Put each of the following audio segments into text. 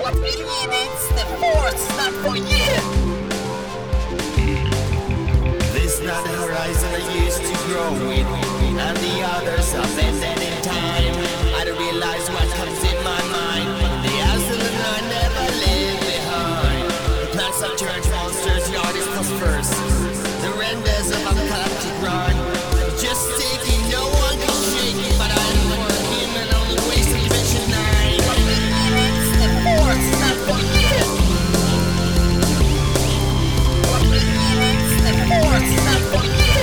It's the force, not for you. This not the horizon I used to grow in, and the others are bending in time. I don't realize what comes in my mind. The hustle and I never leave behind. The plants have turned monsters, the artist comes first. The renders of apocalyptic grind. Just taking, no one can shake it, but I don't want him and only waste invention nine. It's the force, not for you. It's the force, not for you.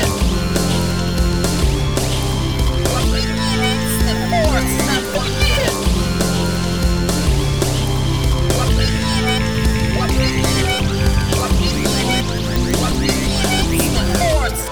It's the force, not for you. It's the force.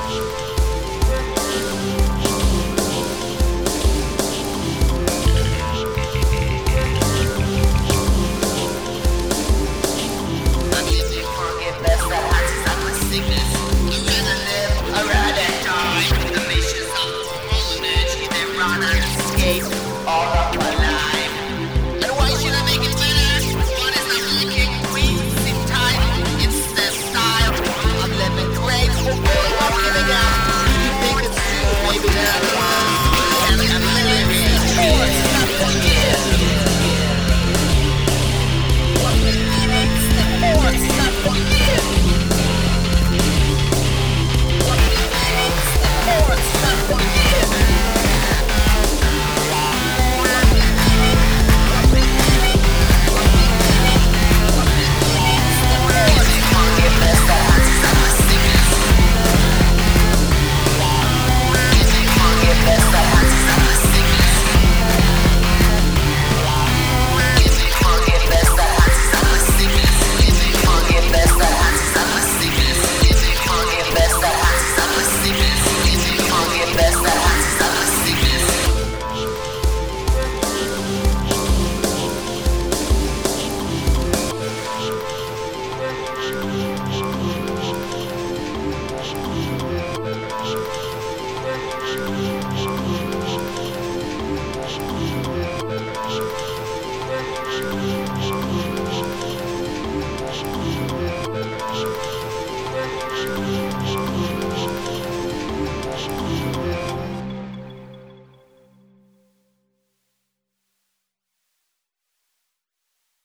I'm using forgiveness that answers up my sickness. I'd rather live, I'd rather die. The missions of full energy, they run and escape all of my life. And why should I make it better? One is not working, wasting time. It's the style. I'm living grateful for what I'm giving up. You think it's true, maybe not. I'm living Force, not for you. It's the force, not for you. It's the force, not for you. forgiveness that answers up my sickness. Using forgiveness that answers up my sickness. Using forgiveness that answers up my sickness. Using forgiveness that answers up my sickness. Using forgiveness that answers up my sickness. Using forgiveness that answers up my sickness.